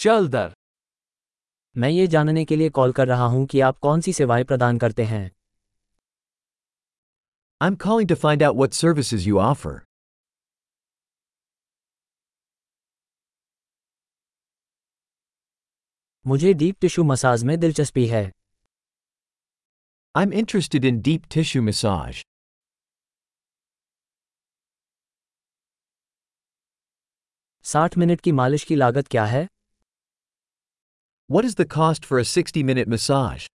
चल दर। मैं ये जानने के लिए कॉल कर रहा हूँ कि आप कौन सी सेवाएं प्रदान करते हैं। I'm calling to find out what services you offer. मुझे डीप टिश्यू मसाज में दिलचस्पी है। I'm interested in deep tissue massage. 60 minute की मालिश की लागत क्या है? What is the cost for a 60-minute massage?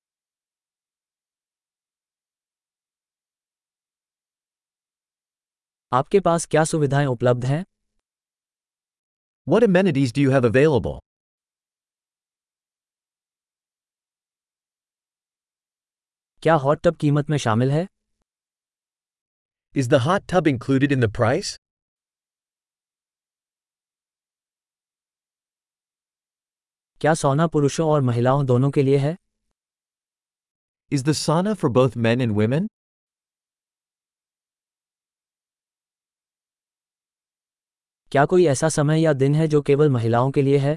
आपके पास क्या सुविधाएं उपलब्ध हैं? What amenities do you have available? क्या हॉट टब कीमत में शामिल है? Is the hot tub included in the price? क्या सौना पुरुषों और महिलाओं दोनों के लिए है? Is the sauna for both men and women? क्या कोई ऐसा समय या दिन है जो केवल महिलाओं के लिए है?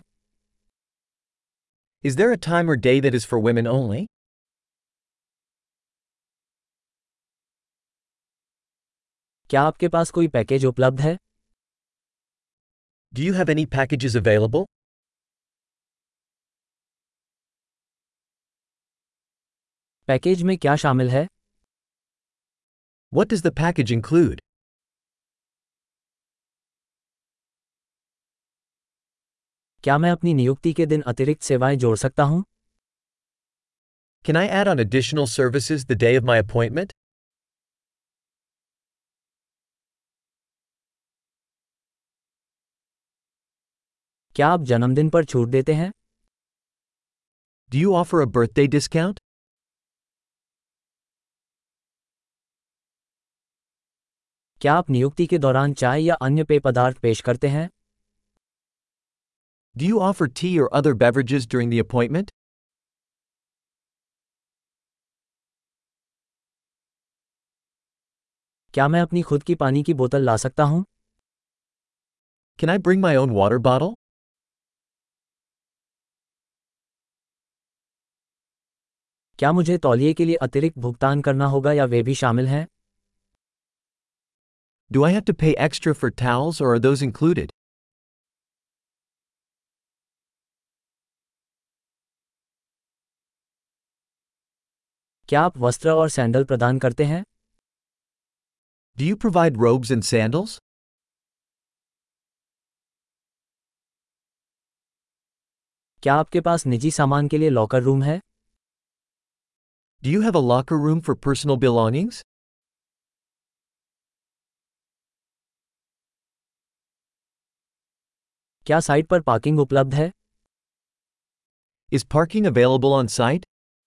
Is there a time or day that is for women only? क्या आपके पास कोई पैकेज उपलब्ध है? Do you have any packages available? Package में क्या शामिल है? What does the package include? क्या मैं अपनी नियुक्ति के दिन अतिरिक्त सेवाएं जोड़ सकता हूं? Can I add on additional services the day of my appointment? क्या आप जन्मदिन पर छूट देते हैं? Do you offer a birthday discount? क्या आप नियुक्ति के दौरान चाय या अन्य पेय पदार्थ पेश करते हैं? Do you offer tea or other beverages during the appointment? क्या मैं अपनी खुद की पानी की बोतल ला सकता हूं? Can I bring my own water bottle? क्या मुझे तौलिए के लिए अतिरिक्त भुगतान करना होगा या वे भी शामिल हैं? Do I have to pay extra for towels or are those included? क्या आप वस्त्र और सैंडल प्रदान करते हैं? Do you provide robes and sandals? क्या आपके पास निजी सामान के लिए लॉकर रूम है? Do you have a locker room for personal belongings? क्या साइट पर पार्किंग उपलब्ध है? Is parking available on site?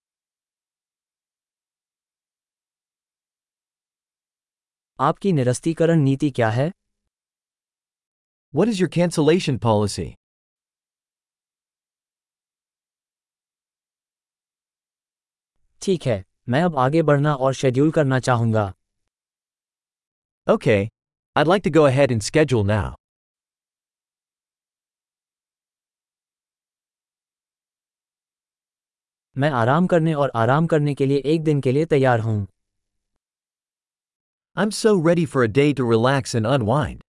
आपकी निरस्तीकरण नीति क्या है? What is your cancellation policy? ठीक है, मैं अब आगे बढ़ना और शेड्यूल करना चाहूंगा। Okay. I'd like to go ahead and schedule now. मैं आराम करने और आराम करने के लिए एक दिन के लिए तैयार हूं। I'm so ready for a day to relax and unwind.